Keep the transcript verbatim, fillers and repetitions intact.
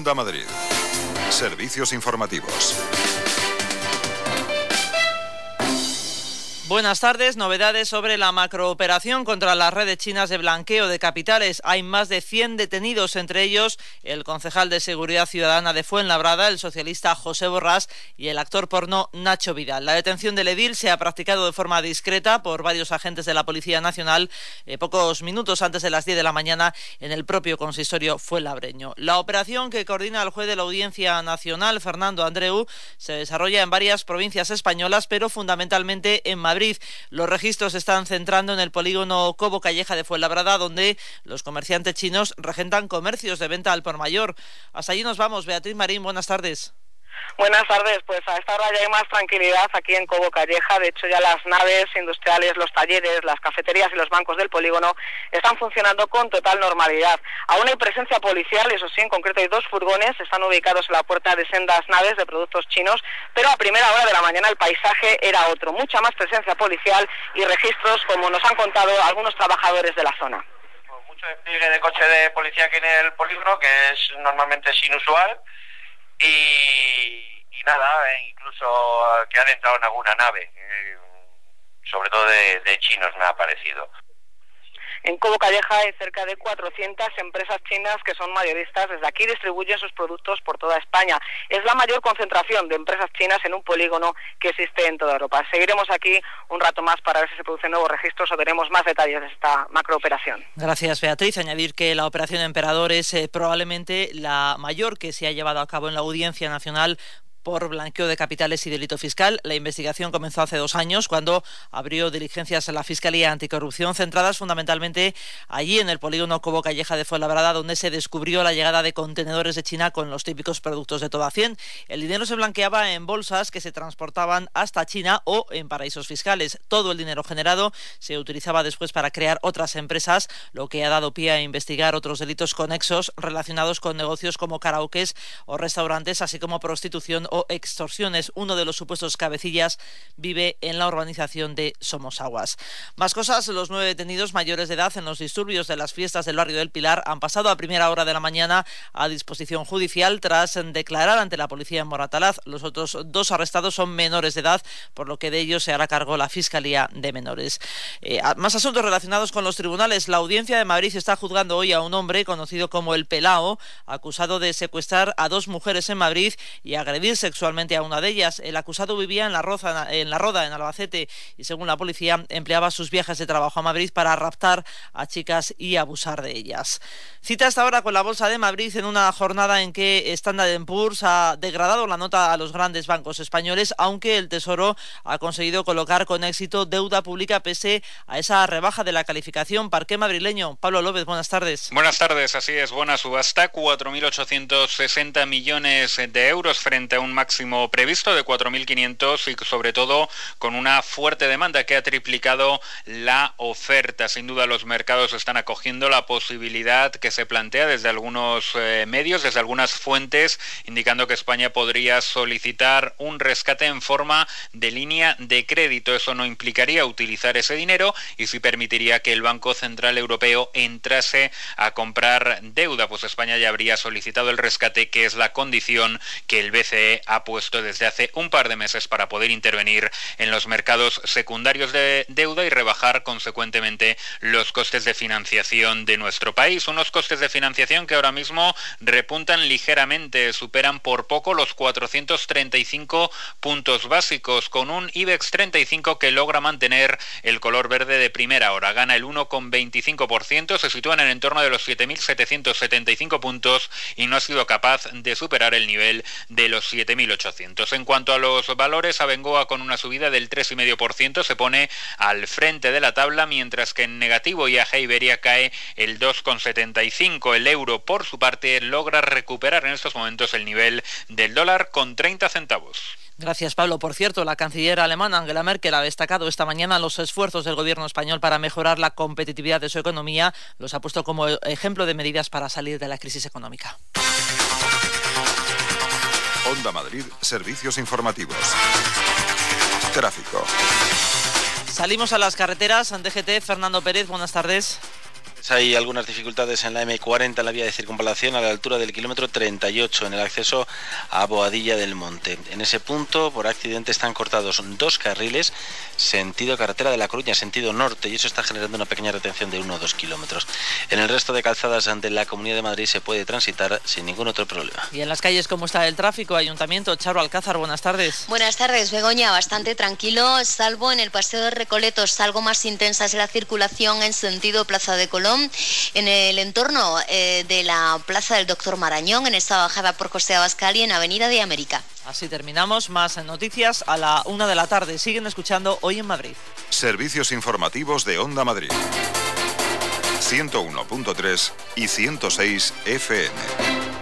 Onda Madrid. Servicios informativos. Buenas tardes. Novedades sobre la macrooperación contra las redes chinas de blanqueo de capitales. Hay más de cien detenidos, entre ellos el concejal de Seguridad Ciudadana de Fuenlabrada, el socialista José Borrás, y el actor porno Nacho Vidal. La detención del edil se ha practicado de forma discreta por varios agentes de la Policía Nacional eh, pocos minutos antes de las diez de la mañana en el propio consistorio fuenlabreño. La operación, que coordina el juez de la Audiencia Nacional, Fernando Andreu, se desarrolla en varias provincias españolas, pero fundamentalmente en Madrid. Madrid. Los registros se están centrando en el polígono Cobo Calleja de Fuenlabrada, donde los comerciantes chinos regentan comercios de venta al por mayor. Hasta allí nos vamos. Beatriz Marín, buenas tardes. Buenas tardes, pues a esta hora ya hay más tranquilidad aquí en Cobo Calleja. De hecho, ya las naves industriales, los talleres, las cafeterías y los bancos del polígono están funcionando con total normalidad. Aún hay presencia policial, eso sí, en concreto hay dos furgones, están ubicados en la puerta de sendas naves de productos chinos, pero a primera hora de la mañana el paisaje era otro, mucha más presencia policial y registros, como nos han contado algunos trabajadores de la zona. Mucho despliegue de coche de policía aquí en el polígono, que es normalmente es inusual. Y, y nada, incluso que han entrado en alguna nave, eh, sobre todo de, de chinos me ha parecido. En Cobo Calleja hay cerca de cuatrocientas empresas chinas que son mayoristas. Desde aquí distribuyen sus productos por toda España. Es la mayor concentración de empresas chinas en un polígono que existe en toda Europa. Seguiremos aquí un rato más para ver si se producen nuevos registros o veremos más detalles de esta macrooperación. Gracias, Beatriz. Añadir que la operación Emperador es eh, probablemente la mayor que se ha llevado a cabo en la Audiencia Nacional por blanqueo de capitales y delito fiscal. La investigación comenzó hace dos años, cuando abrió diligencias a la Fiscalía Anticorrupción, centradas fundamentalmente allí en el polígono Cobo Calleja de Fuenlabrada, donde se descubrió la llegada de contenedores de China con los típicos productos de toda cien. El dinero se blanqueaba en bolsas que se transportaban hasta China o en paraísos fiscales. Todo el dinero generado se utilizaba después para crear otras empresas, lo que ha dado pie a investigar otros delitos conexos relacionados con negocios como karaokes o restaurantes, así como prostitución o extorsiones. Uno de los supuestos cabecillas vive en la urbanización de Somosaguas. Más cosas. Los nueve detenidos mayores de edad en los disturbios de las fiestas del barrio del Pilar han pasado a primera hora de la mañana a disposición judicial tras declarar ante la policía en Moratalaz. Los otros dos arrestados son menores de edad, por lo que de ellos se hará cargo la Fiscalía de Menores. Eh, más asuntos relacionados con los tribunales. La Audiencia de Madrid está juzgando hoy a un hombre conocido como el Pelao, acusado de secuestrar a dos mujeres en Madrid y agredirse sexualmente a una de ellas. El acusado vivía en la, Roza, en la Roda, en Albacete, y según la policía empleaba sus viajes de trabajo a Madrid para raptar a chicas y abusar de ellas. Cita hasta ahora con la Bolsa de Madrid en una jornada en que Standard and Poor's ha degradado la nota a los grandes bancos españoles, aunque el Tesoro ha conseguido colocar con éxito deuda pública pese a esa rebaja de la calificación. Parqué madrileño. Pablo López, buenas tardes. Buenas tardes, así es, buena subasta, cuatro mil ochocientos sesenta millones de euros frente a un máximo previsto de cuatro mil quinientos y sobre todo con una fuerte demanda que ha triplicado la oferta. Sin duda los mercados están acogiendo la posibilidad que se plantea desde algunos eh, medios, desde algunas fuentes, indicando que España podría solicitar un rescate en forma de línea de crédito. Eso no implicaría utilizar ese dinero y sí permitiría que el Banco Central Europeo entrase a comprar deuda, pues España ya habría solicitado el rescate, que es la condición que el B C E ha puesto desde hace un par de meses para poder intervenir en los mercados secundarios de deuda y rebajar consecuentemente los costes de financiación de nuestro país. Unos costes de financiación que ahora mismo repuntan ligeramente, superan por poco los cuatrocientos treinta y cinco puntos básicos, con un IBEX treinta y cinco que logra mantener el color verde de primera hora. Gana el uno coma veinticinco por ciento, se sitúa en el entorno de los siete mil setecientos setenta y cinco puntos y no ha sido capaz de superar el nivel de los siete mil ochocientos. En cuanto a los valores, Abengoa con una subida del tres coma cinco por ciento se pone al frente de la tabla, mientras que en negativo I A G Iberia cae el dos coma setenta y cinco. El euro, por su parte, logra recuperar en estos momentos el nivel del dólar con treinta centavos. Gracias, Pablo. Por cierto, la canciller alemana Angela Merkel ha destacado esta mañana los esfuerzos del gobierno español para mejorar la competitividad de su economía. Los ha puesto como ejemplo de medidas para salir de la crisis económica. Onda Madrid, servicios informativos. Tráfico. Salimos a las carreteras. D G T, Fernando Pérez, buenas tardes. Hay algunas dificultades en la eme cuarenta, en la vía de circunvalación, a la altura del kilómetro treinta y ocho, en el acceso a Boadilla del Monte. En ese punto, por accidente, están cortados dos carriles, sentido carretera de La Coruña, sentido norte, y eso está generando una pequeña retención de uno o dos kilómetros. En el resto de calzadas de la Comunidad de Madrid se puede transitar sin ningún otro problema. Y en las calles, ¿cómo está el tráfico? Ayuntamiento, Charo Alcázar, buenas tardes. Buenas tardes, Begoña, bastante tranquilo, salvo en el Paseo de Recoletos, algo más intensa es la circulación en sentido Plaza de Colón. En el entorno eh, de la Plaza del Doctor Marañón, en esta bajada por José Abascal y en Avenida de América. Así terminamos. Más noticias a la una de la tarde. Siguen escuchando Hoy en Madrid. Servicios informativos de Onda Madrid. ciento uno punto tres y ciento seis efe eme.